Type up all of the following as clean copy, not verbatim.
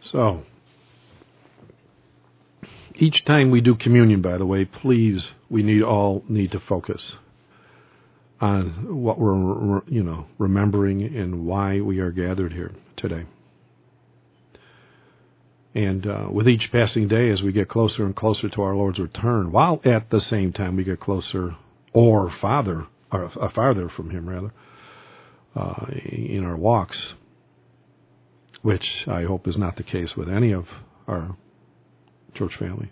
So, each time we do communion, by the way, please, we all need to focus on what we're, remembering and why we are gathered here today. And with each passing day, as we get closer and closer to our Lord's return, while at the same time we get closer farther from Him, rather, in our walks, which I hope is not the case with any of our church family.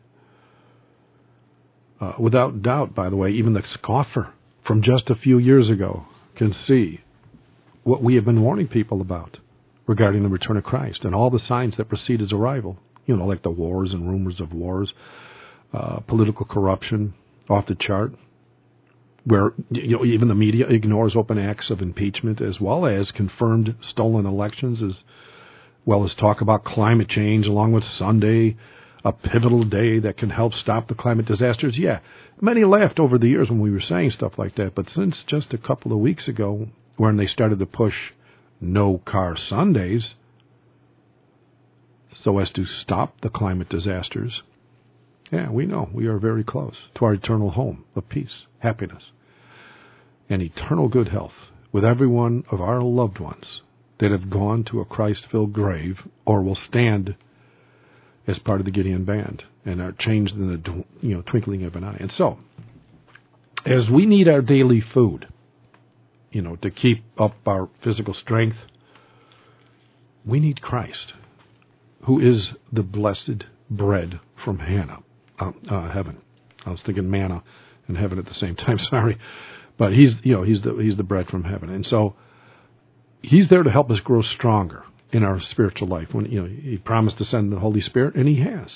Without doubt, by the way, even the scoffer from just a few years ago can see what we have been warning people about regarding the return of Christ and all the signs that precede His arrival. Like the wars and rumors of wars, political corruption off the chart, where even the media ignores open acts of impeachment, as well as confirmed stolen elections, as well as talk about climate change, along with Sunday, a pivotal day that can help stop the climate disasters. Yeah, many laughed over the years when we were saying stuff like that, but since just a couple of weeks ago, when they started to push no car Sundays so as to stop the climate disasters, yeah, we know we are very close to our eternal home of peace, happiness, and eternal good health with every one of our loved ones that have gone to a Christ-filled grave or will stand as part of the Gideon band and are changed in the twinkling of an eye. And so, as we need our daily food, to keep up our physical strength, we need Christ, who is the blessed bread from heaven. I was thinking manna and heaven at the same time. Sorry, but he's the bread from heaven, and so He's there to help us grow stronger in our spiritual life. When He promised to send the Holy Spirit, and He has.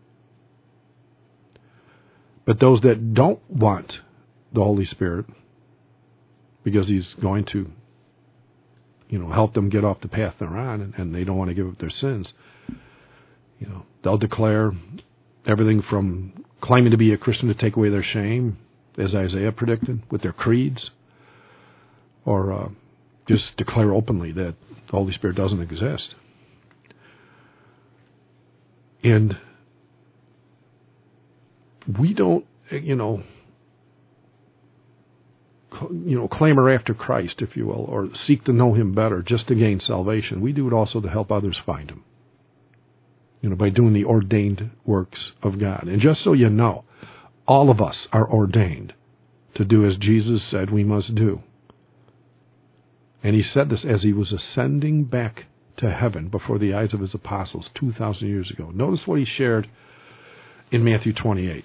But those that don't want the Holy Spirit, because He's going to, help them get off the path they're on, and they don't want to give up their sins, they'll declare everything from claiming to be a Christian to take away their shame, as Isaiah predicted, with their creeds, or just declare openly that the Holy Spirit doesn't exist. And we don't, clamor after Christ, if you will, or seek to know Him better just to gain salvation. We do it also to help others find Him, by doing the ordained works of God. And just so you know, all of us are ordained to do as Jesus said we must do. And He said this as He was ascending back to heaven before the eyes of His apostles 2,000 years ago. Notice what He shared in Matthew 28.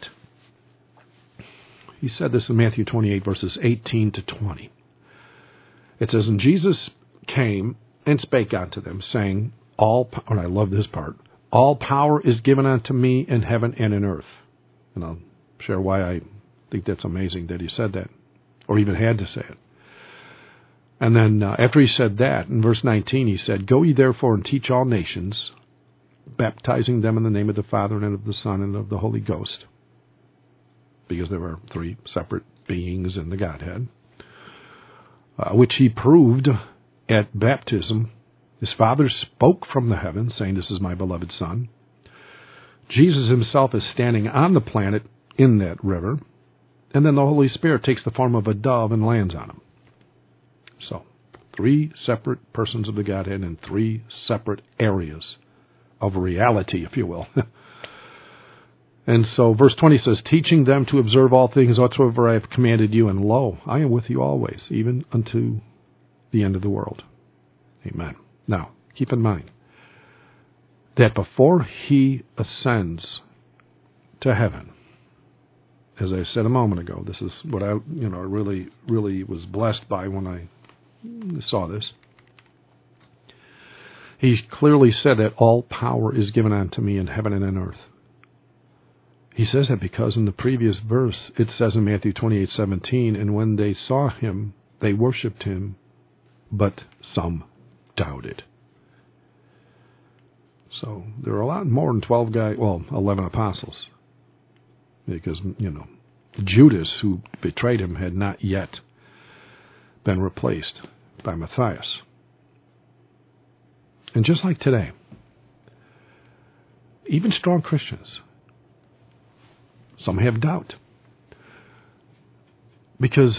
He said this in Matthew 28, verses 18 to 20. It says, "And Jesus came and spake unto them, saying, and I love this part, all power is given unto me in heaven and in earth." And I'll share why I think that's amazing that He said that, or even had to say it. And then after He said that, in verse 19, He said, "Go ye therefore and teach all nations, baptizing them in the name of the Father and of the Son and of the Holy Ghost," because there are three separate beings in the Godhead, which He proved at baptism. His Father spoke from the heavens, saying, "This is my beloved Son." Jesus Himself is standing on the planet in that river, and then the Holy Spirit takes the form of a dove and lands on Him. So, three separate persons of the Godhead in three separate areas of reality, if you will. And so verse 20 says, "Teaching them to observe all things whatsoever I have commanded you, and lo, I am with you always, even unto the end of the world." Amen. Now, keep in mind that before He ascends to heaven, as I said a moment ago, this is what I really, really was blessed by when I saw this. He clearly said that all power is given unto me in heaven and in earth. He says that because in the previous verse, it says in Matthew 28:17, "And when they saw Him, they worshipped Him, but some doubted." So there are a lot more than 11 apostles. Because, Judas, who betrayed Him, had not yet been replaced by Matthias. And just like today, even strong Christians. Some have doubt. Because,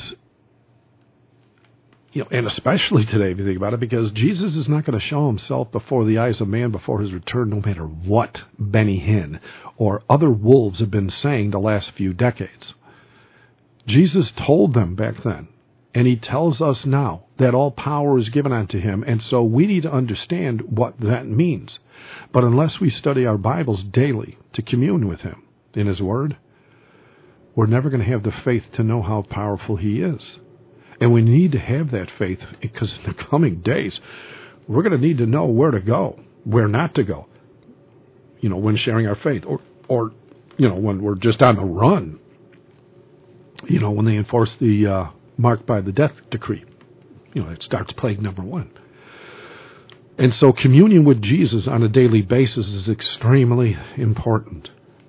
and especially today, if you think about it, because Jesus is not going to show himself before the eyes of man before his return, no matter what Benny Hinn or other wolves have been saying the last few decades. Jesus told them back then, and he tells us now, that all power is given unto him, and so we need to understand what that means. But unless we study our Bibles daily to commune with him in his word, we're never going to have the faith to know how powerful he is. And we need to have that faith because in the coming days, we're going to need to know where to go, where not to go, when sharing our faith, or when we're just on the run, when they enforce the marked by the death decree. It starts plague number 1. And so communion with Jesus on a daily basis is extremely important.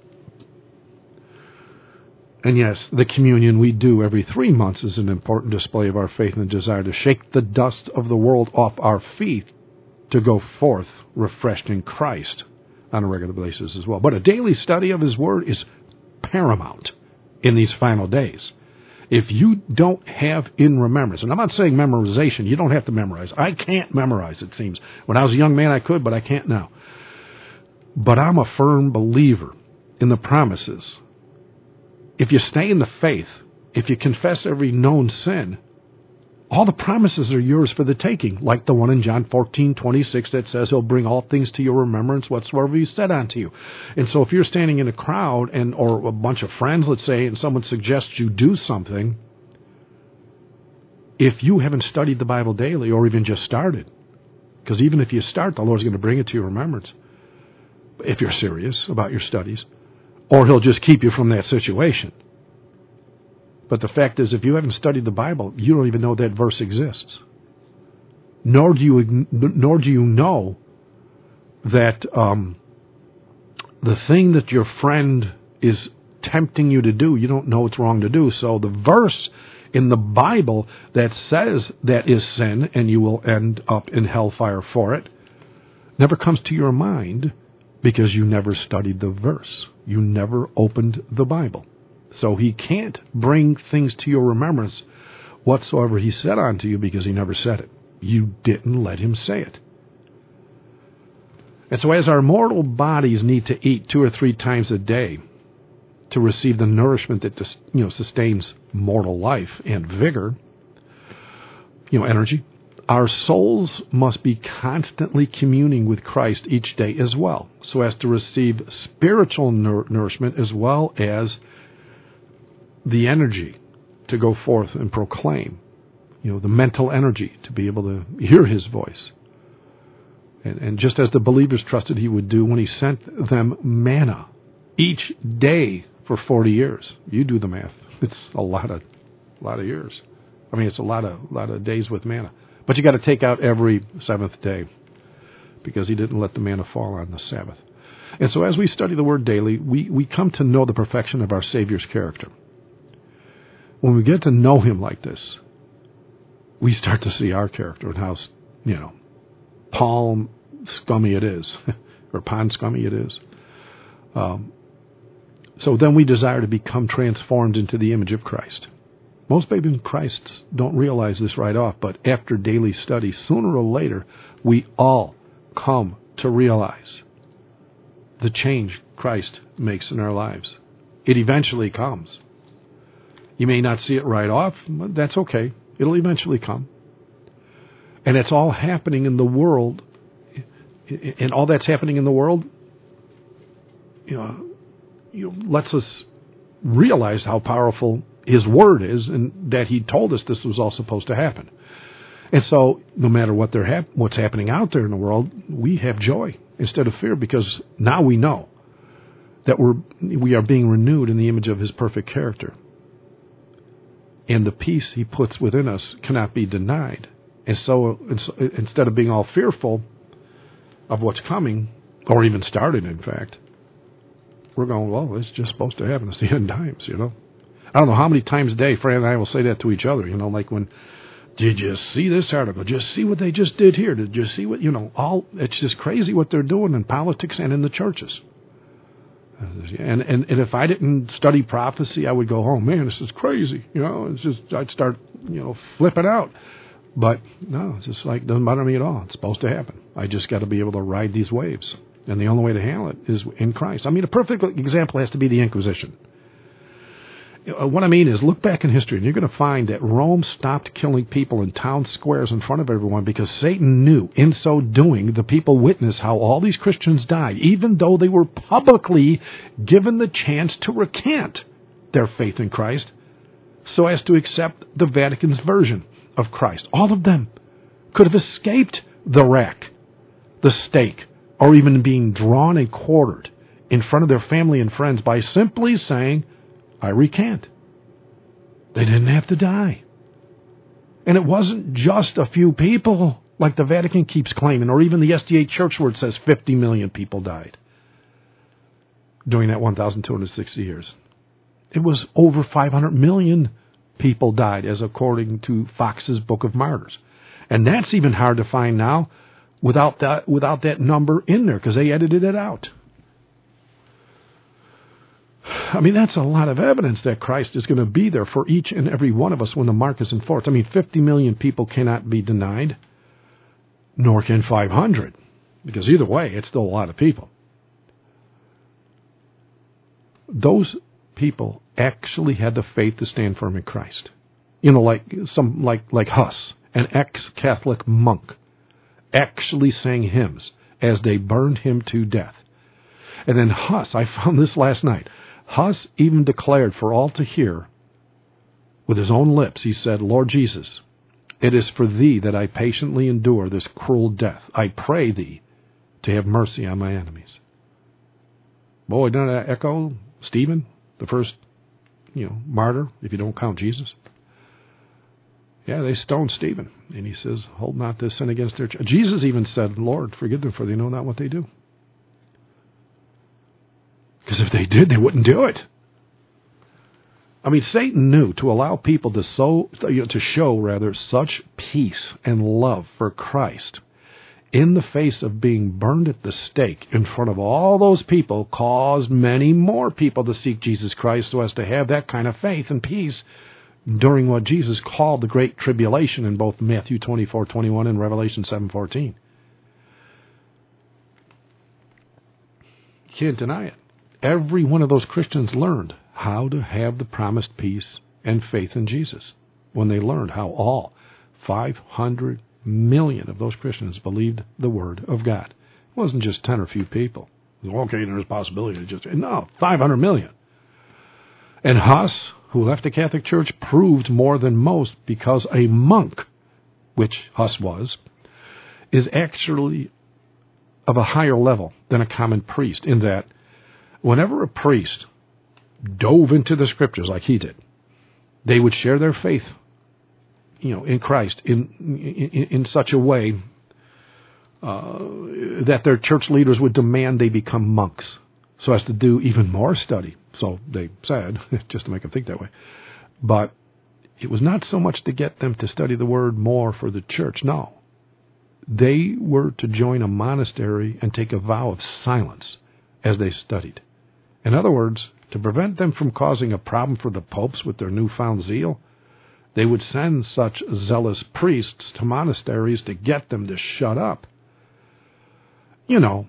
And yes, the communion we do every 3 months is an important display of our faith and desire to shake the dust of the world off our feet to go forth refreshed in Christ on a regular basis as well. But a daily study of his word is paramount in these final days. If you don't have in remembrance, and I'm not saying memorization, you don't have to memorize. I can't memorize, it seems. When I was a young man, I could, but I can't now. But I'm a firm believer in the promises. If you stay in the faith, if you confess every known sin, all the promises are yours for the taking, like the one in John 14:26 that says he'll bring all things to your remembrance whatsoever he said unto you. And so if you're standing in a crowd or a bunch of friends, let's say, and someone suggests you do something, if you haven't studied the Bible daily or even just started, because even if you start, the Lord's going to bring it to your remembrance, if you're serious about your studies, or he'll just keep you from that situation. But the fact is, if you haven't studied the Bible, you don't even know that verse exists. Nor do you know that the thing that your friend is tempting you to do, you don't know it's wrong to do. So the verse in the Bible that says that is sin and you will end up in hellfire for it never comes to your mind because you never studied the verse. You never opened the Bible. So he can't bring things to your remembrance whatsoever he said unto you because he never said it. You didn't let him say it. And so as our mortal bodies need to eat 2 or 3 times a day to receive the nourishment that sustains mortal life and vigor, energy, our souls must be constantly communing with Christ each day as well, so as to receive spiritual nourishment as well as the energy to go forth and proclaim, the mental energy to be able to hear his voice. And just as the believers trusted he would do when he sent them manna each day for 40 years. You do the math. It's a lot of years. I mean, it's a lot of days with manna. But you got to take out every 7th day because he didn't let the manna fall on the Sabbath. And so as we study the word daily, we come to know the perfection of our Savior's character. When we get to know him like this, we start to see our character and how, palm scummy it is, or pond scummy it is. So then we desire to become transformed into the image of Christ. Most babies in Christ don't realize this right off, but after daily study, sooner or later, we all come to realize the change Christ makes in our lives. It eventually comes. You may not see it right off, but that's okay. It'll eventually come. And it's all happening in the world. And all that's happening in the world, lets us realize how powerful his word is and that he told us this was all supposed to happen. And so no matter what's happening out there in the world, we have joy instead of fear because now we know that we are being renewed in the image of his perfect character. And the peace he puts within us cannot be denied. And so instead of being all fearful of what's coming, or even started, in fact, we're going, well, it's just supposed to happen. It's the end times, I don't know how many times a day Fran and I will say that to each other, like when, did you see this article? Did you see what they just did here? Did you see what, it's just crazy what they're doing in politics and in the churches. And if I didn't study prophecy, I would go, oh man, this is crazy. I'd start, flipping out. But no, it's just like, doesn't bother me at all. It's supposed to happen. I just got to be able to ride these waves. And the only way to handle it is in Christ. I mean, a perfect example has to be the Inquisition. What I mean is, look back in history, and you're going to find that Rome stopped killing people in town squares in front of everyone because Satan knew, in so doing, the people witnessed how all these Christians died, even though they were publicly given the chance to recant their faith in Christ so as to accept the Vatican's version of Christ. All of them could have escaped the rack, the stake, or even being drawn and quartered in front of their family and friends by simply saying, I recant. They didn't have to die. And it wasn't just a few people, like the Vatican keeps claiming, or even the SDA Church where it says 50 million people died during that 1,260 years. It was over 500 million people died, as according to Fox's Book of Martyrs. And that's even hard to find now without that number in there, because they edited it out. I mean, that's a lot of evidence that Christ is going to be there for each and every one of us when the mark is enforced. I mean, 50 million people cannot be denied, nor can 500, because either way, it's still a lot of people. Those people actually had the faith to stand firm in Christ. Like Huss, an ex-Catholic monk, actually sang hymns as they burned him to death. And then Huss, I found this last night, Huss even declared for all to hear, with his own lips, he said, Lord Jesus, it is for thee that I patiently endure this cruel death. I pray thee to have mercy on my enemies. Boy, doesn't that echo Stephen, the first, martyr, if you don't count Jesus? Yeah, they stoned Stephen. And he says, hold not this sin against their church. Jesus even said, Lord, forgive them, for they know not what they do. Because if they did, they wouldn't do it. I mean, Satan knew to allow people to show such peace and love for Christ in the face of being burned at the stake in front of all those people caused many more people to seek Jesus Christ so as to have that kind of faith and peace during what Jesus called the Great Tribulation in both Matthew 24:21 and Revelation 7:14. You can't deny it. Every one of those Christians learned how to have the promised peace and faith in Jesus when they learned how all 500 million of those Christians believed the Word of God. It wasn't just 10 or few people. Okay, there's a possibility to just... No, 500 million. And Huss, who left the Catholic Church, proved more than most because a monk, which Huss was, is actually of a higher level than a common priest in that whenever a priest dove into the Scriptures like he did, they would share their faith, in Christ in such a way that their church leaders would demand they become monks so as to do even more study. So they said, just to make them think that way. But it was not so much to get them to study the Word more for the church. No. They were to join a monastery and take a vow of silence as they studied. In other words, to prevent them from causing a problem for the popes with their newfound zeal, they would send such zealous priests to monasteries to get them to shut up. Who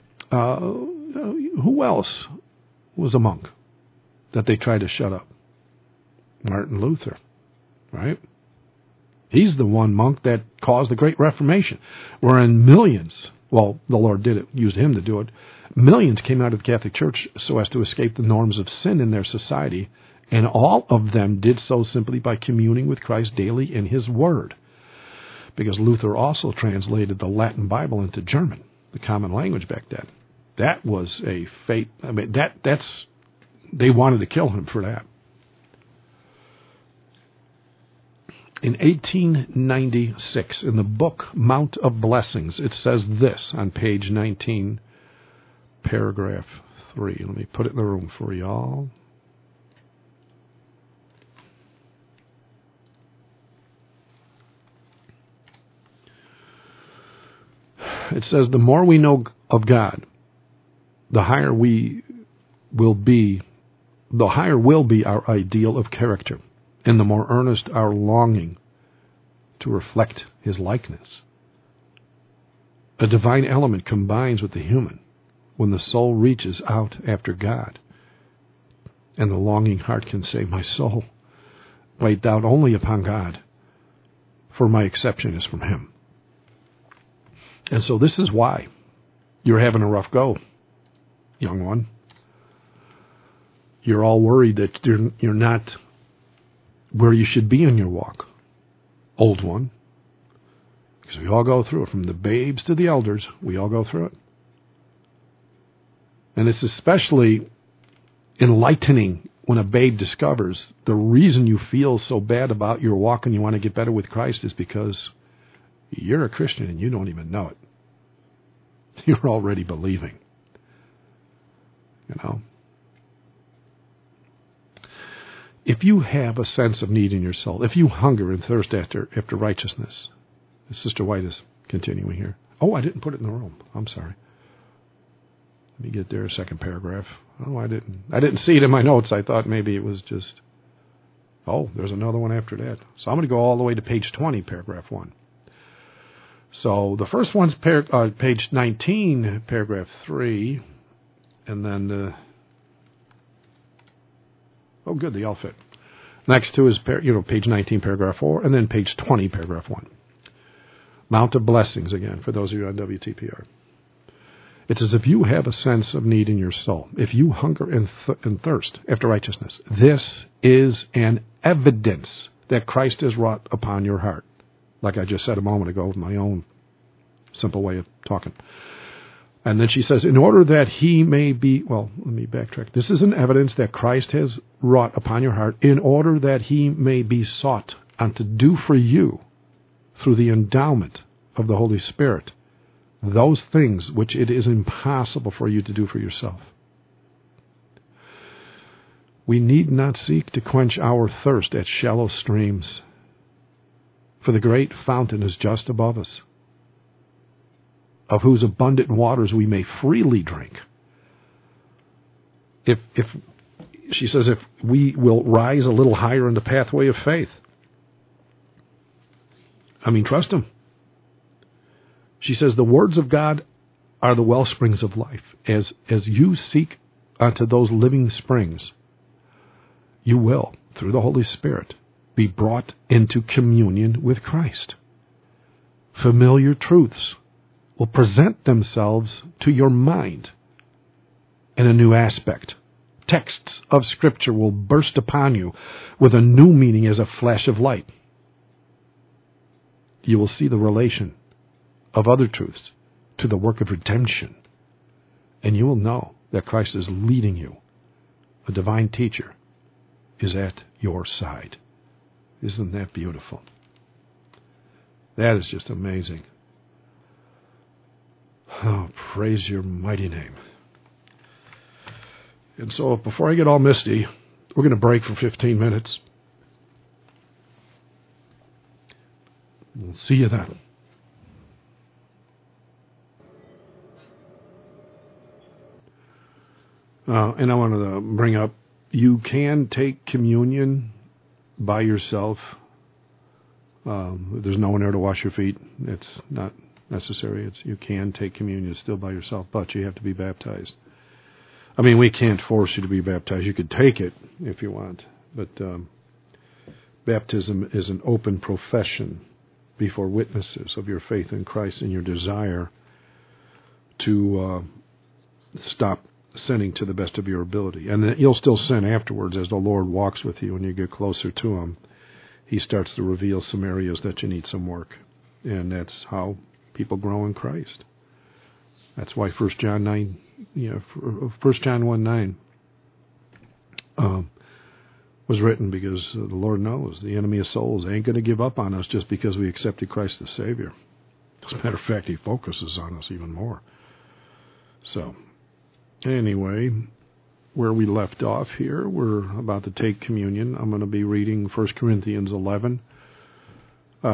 else was a monk that they tried to shut up? Martin Luther, right? He's the one monk that caused the Great Reformation, wherein millions, well, the Lord did it, used him to do it, millions came out of the Catholic Church so as to escape the norms of sin in their society, and all of them did so simply by communing with Christ daily in His Word. Because Luther also translated the Latin Bible into German, the common language back then. That was a fate. I mean, they wanted to kill him for that. In 1896, in the book Mount of Blessings, it says this on page 19, paragraph 3. Let me put it in the room for y'all. It says, the more we know of God, the higher we the higher will be our ideal of character, and the more earnest our longing to reflect his likeness. A divine element combines with the human when the soul reaches out after God. And the longing heart can say, my soul, wait doubt only upon God, for my exception is from him. And so this is why you're having a rough go, young one. You're all worried that you're not where you should be in your walk, old one. Because we all go through it, from the babes to the elders, we all go through it. And it's especially enlightening when a babe discovers the reason you feel so bad about your walk and you want to get better with Christ is because you're a Christian and you don't even know it. You're already believing. You know? If you have a sense of need in your soul, if you hunger and thirst after righteousness, Sister White is continuing here. Oh, I didn't put it in the room. I'm sorry. Let me get there, second paragraph. Oh, I didn't see it in my notes. I thought maybe it was just, there's another one after that. So I'm going to go all the way to page 20, paragraph 1. So the first one's page 19, paragraph 3, and then good, they all fit. Next two is page 19, paragraph 4, and then page 20, paragraph 1. Mount of Blessings again for those of you on WTPR. It's as if you have a sense of need in your soul. If you hunger and thirst after righteousness, this is an evidence that Christ has wrought upon your heart. Like I just said a moment ago with my own simple way of talking. And then she says, in order that he may be, let me backtrack. This is an evidence that Christ has wrought upon your heart in order that he may be sought and to do for you through the endowment of the Holy Spirit those things which it is impossible for you to do for yourself. We need not seek to quench our thirst at shallow streams, for the great fountain is just above us, of whose abundant waters we may freely drink. If she says, if we will rise a little higher in the pathway of faith, trust him. She says, the words of God are the well springs of life. As you seek unto those living springs, you will, through the Holy Spirit, be brought into communion with Christ. Familiar truths will present themselves to your mind in a new aspect. Texts of Scripture will burst upon you with a new meaning as a flash of light. You will see the relation of other truths to the work of redemption, and you will know that Christ is leading you. A divine teacher is at your side. Isn't that beautiful? That is just amazing. Oh, praise your mighty name. And so before I get all misty, we're going to break for 15 minutes. We'll see you then. And I wanted to bring up, you can take communion by yourself. There's no one there to wash your feet. It's not necessary. You can take communion still by yourself, but you have to be baptized. We can't force you to be baptized. You could take it if you want, but baptism is an open profession before witnesses of your faith in Christ and your desire to stop sinning to the best of your ability. And then you'll still sin afterwards as the Lord walks with you and you get closer to him. He starts to reveal some areas that you need some work. And that's how people grow in Christ. That's why 1 John 1:9 was written, because the Lord knows the enemy of souls ain't going to give up on us just because we accepted Christ as Savior. As a matter of fact, he focuses on us even more. So, anyway, where we left off here, we're about to take communion. I'm going to be reading 1 Corinthians 11. I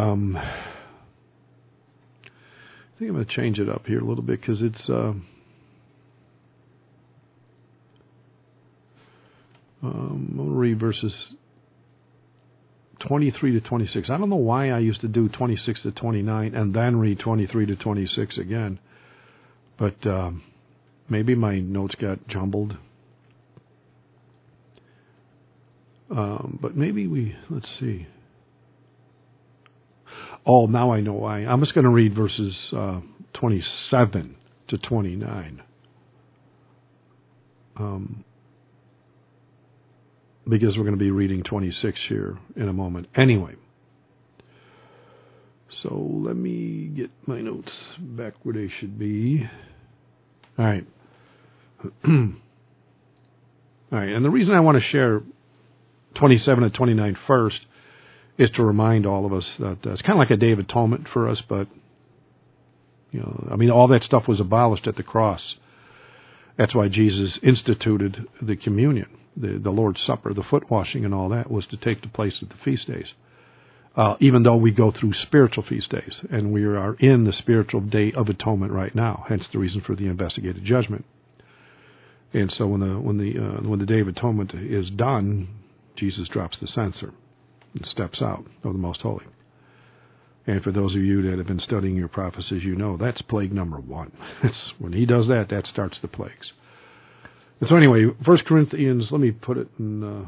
think I'm going to change it up here a little bit because it's We'll read verses 23 to 26. I don't know why I used to do 26 to 29 and then read 23 to 26 again. But maybe my notes got jumbled. But maybe let's see. Oh, now I know why. I'm just going to read verses 27 to 29. Because we're going to be reading 26 here in a moment. Anyway, so let me get my notes back where they should be. All right. All right, and the reason I want to share 27 to 29 first is to remind all of us that it's kind of like a Day of Atonement for us, but, all that stuff was abolished at the cross. That's why Jesus instituted the communion, the Lord's Supper, the foot washing and all that was to take the place of the feast days. Even though we go through spiritual feast days, and we are in the spiritual Day of Atonement right now, hence the reason for the investigated judgment. And so when the Day of Atonement is done, Jesus drops the censer and steps out of the Most Holy. And for those of you that have been studying your prophecies, you know that's plague number 1. When he does that, that starts the plagues. And so anyway, 1 Corinthians, let me put it in...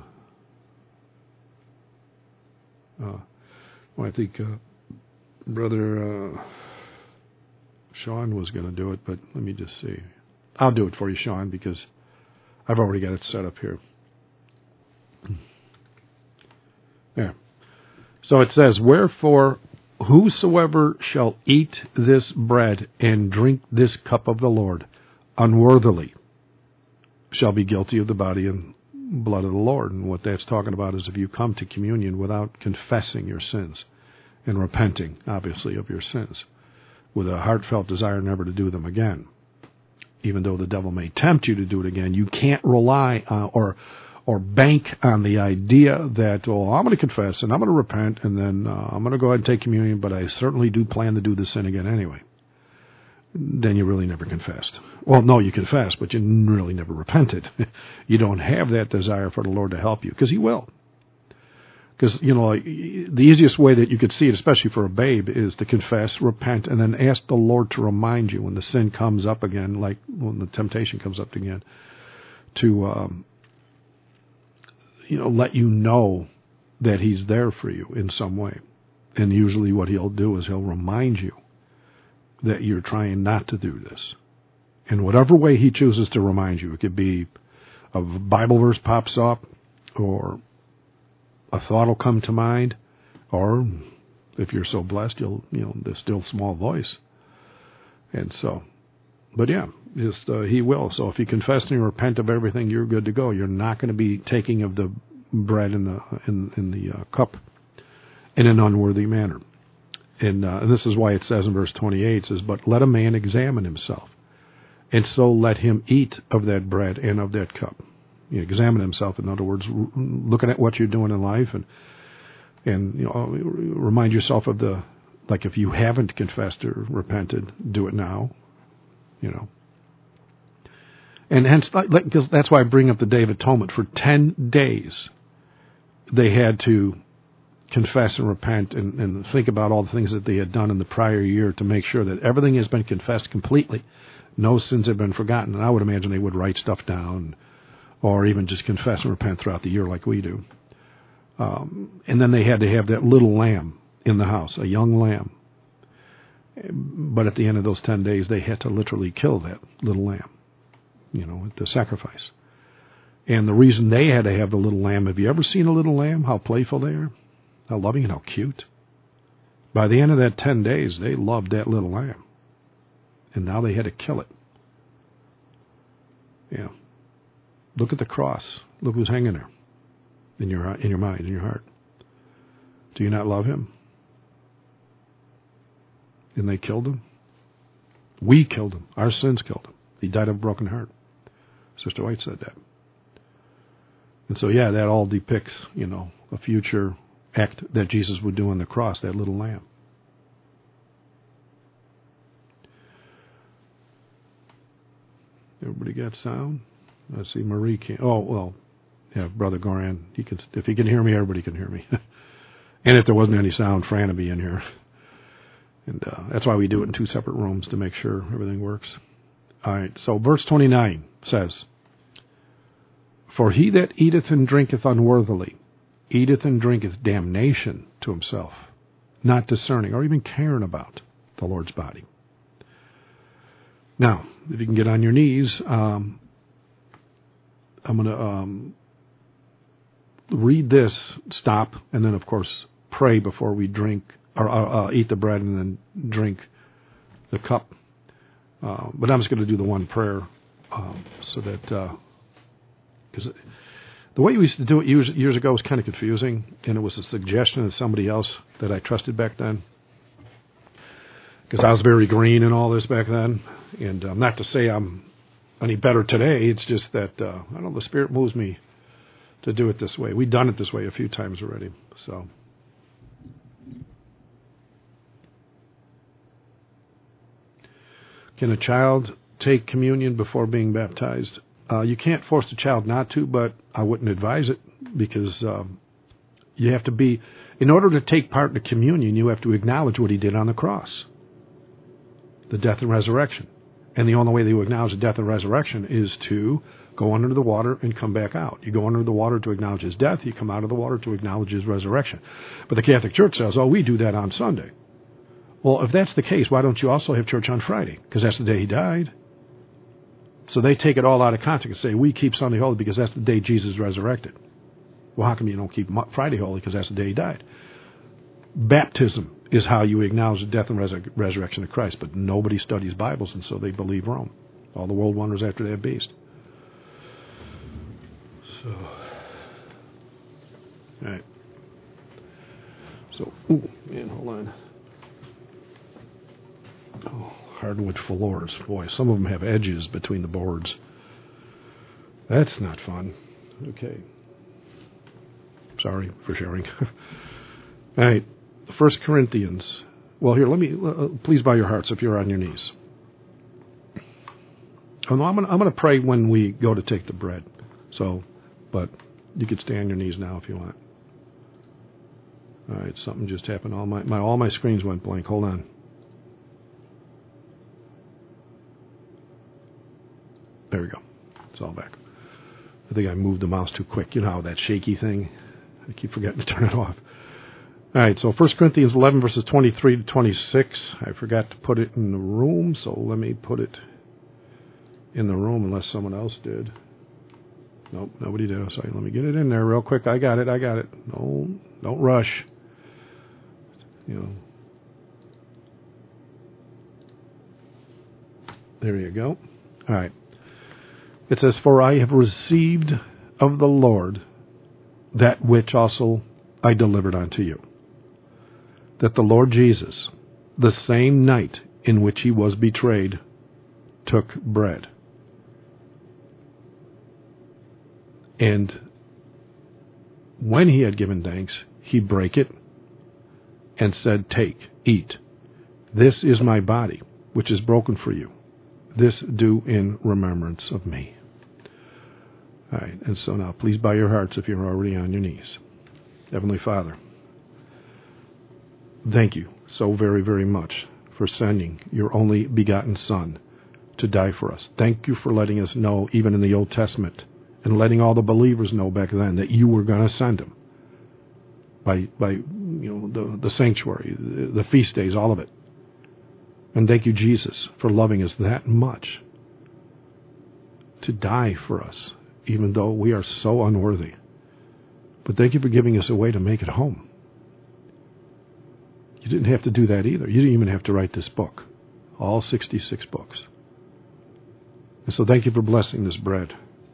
I think Brother Sean was going to do it, but let me just see. I'll do it for you, Sean, because I've already got it set up here. There. So it says, "Wherefore, whosoever shall eat this bread and drink this cup of the Lord unworthily shall be guilty of the body and blood of the Lord." And what that's talking about is if you come to communion without confessing your sins and repenting, obviously, of your sins, with a heartfelt desire never to do them again. Even though the devil may tempt you to do it again, you can't rely on or bank on the idea that, I'm going to confess and I'm going to repent and then I'm going to go ahead and take communion, but I certainly do plan to do the sin again anyway. Then you really never confessed. Well, no, you confessed, but you really never repented. You don't have that desire for the Lord to help you, because he will. Because, the easiest way that you could see it, especially for a babe, is to confess, repent, and then ask the Lord to remind you when the sin comes up again, like when the temptation comes up again, to, let you know that he's there for you in some way. And usually what he'll do is he'll remind you that you're trying not to do this. In whatever way he chooses to remind you. It could be a Bible verse pops up, or a thought will come to mind, or if you're so blessed, the still small voice. And so, but yeah, he will. So if you confess and repent of everything, you're good to go. You're not going to be taking of the bread in the cup in an unworthy manner. And this is why it says in verse 28, it says, "But let a man examine himself, and so let him eat of that bread and of that cup." Examine himself, in other words, looking at what you're doing in life, and remind yourself of like if you haven't confessed or repented, do it now, And hence, because that's why I bring up the Day of Atonement. For 10 days, they had to confess and repent and think about all the things that they had done in the prior year to make sure that everything has been confessed completely. No sins have been forgotten. And I would imagine they would write stuff down, or even just confess and repent throughout the year like we do. And then they had to have that little lamb in the house, a young lamb. But at the end of those 10 days, they had to literally kill that little lamb, the sacrifice. And the reason they had to have the little lamb, have you ever seen a little lamb, how playful they are? How loving and how cute? By the end of that 10 days, they loved that little lamb. And now they had to kill it. Yeah. Look at the cross. Look who's hanging there in your mind, in your heart. Do you not love him? And they killed him. We killed him. Our sins killed him. He died of a broken heart. Sister White said that. And so, yeah, that all depicts, a future act that Jesus would do on the cross, that little lamb. Everybody got sound? I see Marie can't. Oh, well, have Brother Goran. If he can hear me, everybody can hear me. And if there wasn't any sound, Fran would be in here. And that's why we do it in 2 separate rooms, to make sure everything works. All right, so verse 29 says, "For he that eateth and drinketh unworthily, eateth and drinketh damnation to himself, not discerning or even caring about the Lord's body." Now, if you can get on your knees, I'm going to read this, stop, and then, of course, pray before we drink or eat the bread and then drink the cup. But I'm just going to do the one prayer so that, because the way we used to do it years ago was kind of confusing, and it was a suggestion of somebody else that I trusted back then, because I was very green and all this back then. And not to say I'm any better today, it's just that, I don't know, the Spirit moves me to do it this way. We've done it this way a few times already. So, can a child take communion before being baptized? You can't force the child not to, but I wouldn't advise it, because you have to be, in order to take part in the communion, you have to acknowledge what he did on the cross, the death and resurrection. And the only way that you acknowledge the death and resurrection is to go under the water and come back out. You go under the water to acknowledge his death. You come out of the water to acknowledge his resurrection. But the Catholic Church says, oh, we do that on Sunday. Well, if that's the case, why don't you also have church on Friday? Because that's the day he died. So they take it all out of context and say, we keep Sunday holy because that's the day Jesus resurrected. Well, how come you don't keep Friday holy? Because that's the day he died. Baptism is how you acknowledge the death and resurrection of Christ, but nobody studies Bibles, and so they believe Rome. All the world wonders after that beast. So, all right. So, man, hold on. Oh, hardwood floors. Boy, some of them have edges between the boards. That's not fun. Okay. Sorry for sharing. All right. 1 Corinthians. Well, here, let me, please bow your hearts if you're on your knees. Oh, no, I'm going to pray when we go to take the bread. So, but you could stay on your knees now if you want. All right, something just happened. All my screens went blank. Hold on. There we go. It's all back. I think I moved the mouse too quick. You know how that shaky thing? I keep forgetting to turn it off. All right, so 1 Corinthians 11, verses 23 to 26. I forgot to put it in the room, so let me put it in the room unless someone else did. Nope, nobody did. Sorry, let me get it in there real quick. I got it. No, don't rush. You know. There you go. All right. It says, "For I have received of the Lord that which also I delivered unto you, that the Lord Jesus, the same night in which he was betrayed, took bread. And when he had given thanks, he brake it and said, Take, eat. This is my body, which is broken for you. This do in remembrance of me." All right, and so now please bow your hearts if you're already on your knees. Heavenly Father, thank you so very, very much for sending your only begotten Son to die for us. Thank you for letting us know, even in the Old Testament, and letting all the believers know back then that you were going to send him by the sanctuary, the feast days, all of it. And thank you, Jesus, for loving us that much to die for us, even though we are so unworthy. But thank you for giving us a way to make it home. You didn't have to do that either. You didn't even have to write this book, all 66 books. And so thank you for blessing this bread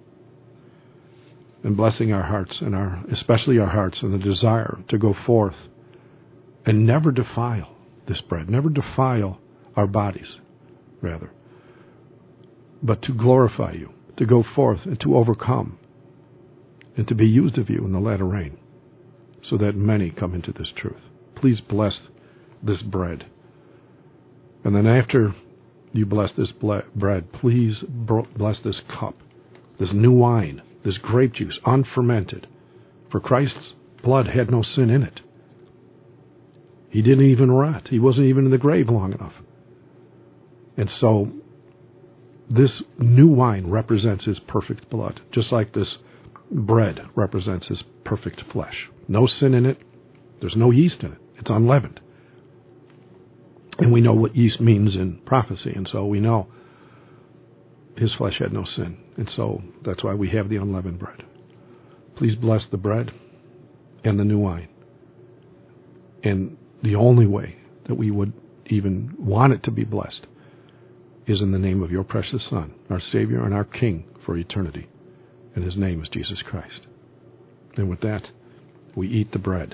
and blessing our hearts, and especially our hearts, and the desire to go forth and never defile this bread, never defile our bodies, rather, but to glorify you, to go forth and to overcome and to be used of you in the latter rain, so that many come into this truth. Please bless this bread. And then after you bless this bread, please bless this cup, this new wine this grape juice, unfermented. For Christ's blood had no sin in it. He didn't even rot. He wasn't even in the grave long enough. And so this new wine represents his perfect blood, just like this bread represents his perfect flesh. No sin in it. There's no yeast in it. It's unleavened. And we know what yeast means in prophecy, and so we know his flesh had no sin. And so that's why we have the unleavened bread. Please bless the bread and the new wine. And the only way that we would even want it to be blessed is in the name of your precious Son, our Savior and our King for eternity. And his name is Jesus Christ. And with that, we eat the bread.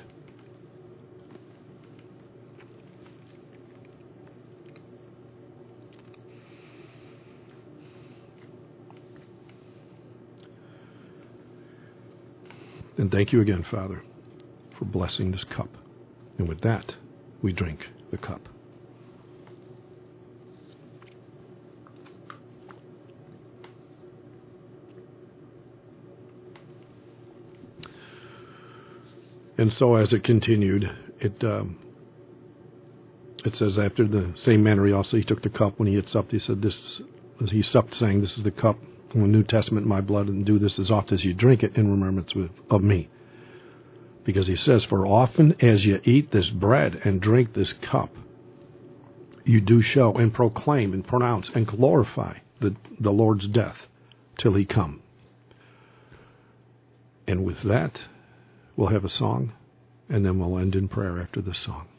And thank you again, Father, for blessing this cup. And with that, we drink the cup. And so as it continued, it says, after the same manner he took the cup when he had supped. He said, he supped, saying, "This is the cup from the New Testament, my blood, and do this as oft as you drink it in remembrance of me." Because he says, "For often as you eat this bread and drink this cup, you do show and proclaim and pronounce and glorify the Lord's death till he come." And with that, we'll have a song, and then we'll end in prayer after the song.